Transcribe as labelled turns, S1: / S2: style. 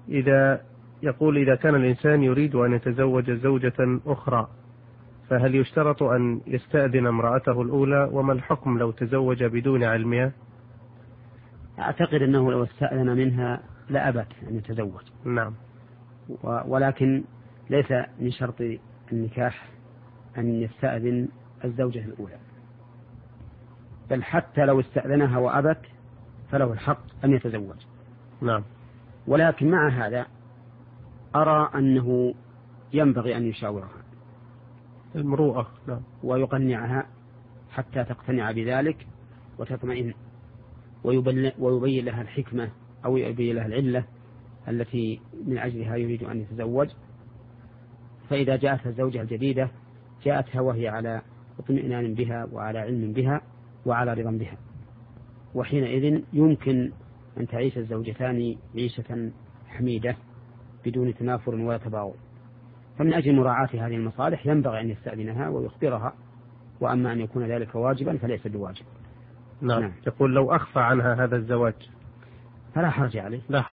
S1: إذا كان الإنسان يريد أن يتزوج زوجة أخرى، فهل يشترط أن يستأذن امرأته الأولى؟ وما الحكم لو تزوج بدون علمها؟
S2: أعتقد أنه لو استأذن منها لأبت أن يتزوج.
S1: نعم.
S2: ولكن ليس من شرط النكاح أن يستأذن الزوجة الأولى، بل حتى لو استأذنها وأبت فله الحق أن يتزوج.
S1: نعم.
S2: ولكن مع هذا أرى أنه ينبغي أن يشاورها
S1: المروءة. نعم.
S2: ويقنعها حتى تقتنع بذلك وتطمئن، ويبين لها الحكمة أو يبين لها العلة التي من أجلها يريد أن يتزوج. فإذا جاءتها الزوجة الجديدة جاءتها وهي على اطمئنان بها وعلى علم بها وعلى رضا بها، وحينئذ يمكن أن تعيش الزوجتان عيشة حميدة بدون تنافر ولا تباغض. فمن أجل مراعاة هذه المصالح ينبغي أن يستأذنها ويخبرها، وأما أن يكون ذلك واجبا فليس بواجب.
S1: نعم. يقول لو أخفى عنها هذا الزواج
S2: فلا حرج عليه.
S1: لا